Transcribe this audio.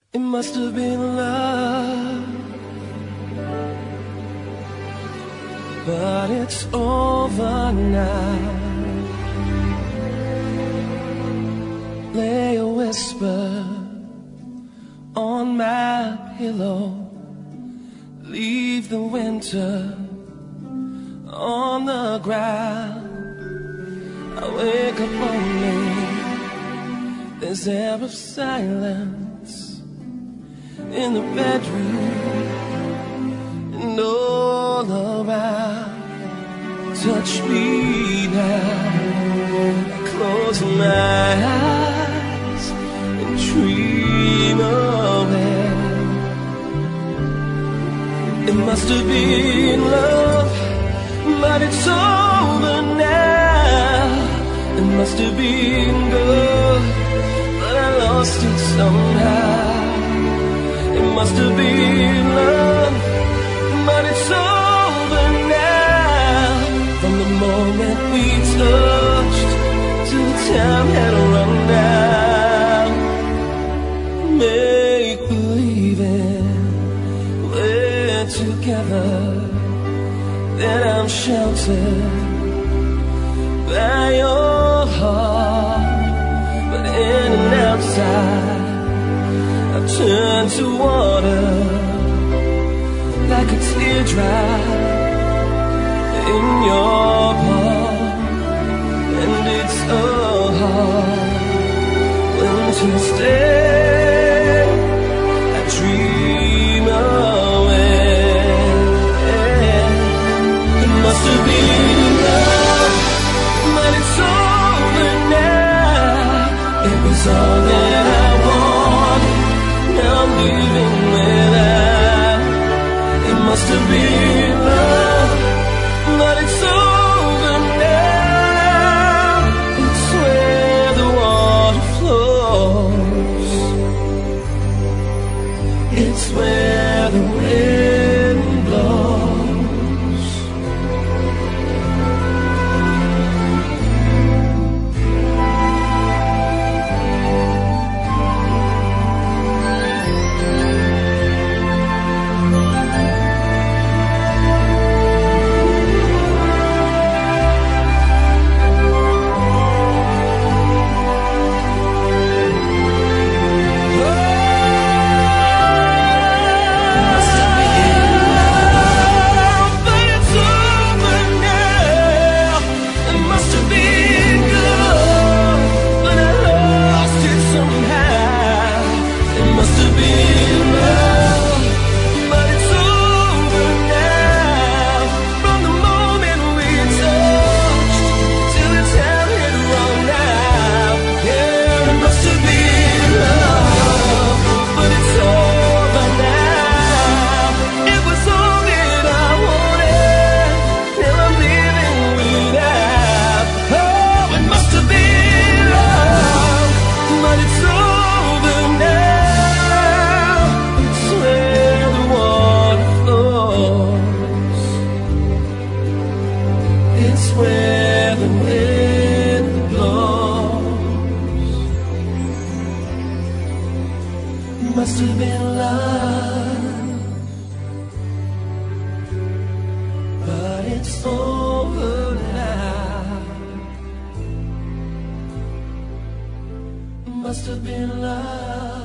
It must have been love, but it's over now. Lay a whisper on my pillow, leave the winter on the ground. I wake up only, there's air of silence in the bedroom and all around. Touch me now, close my eyes and dream away. It must have been love, but it's over now. It must have been good, but I lost it somehow. It must have been love, but it's over now. From the moment we touched till the time had run down. Make believing we're together, that I'm sheltered by your heart, but in and outside I turn to water, like a teardrop in your palm. And it's so hard when to stay, I dream away. It must have been love, but it's over now. It was all that I wanted, now I'm leaving without. It must have been love, but it's over now. It's where the water flows, it's where the wind blows. It's where the wind blows. Must have been love, but it's over now. Must have been love.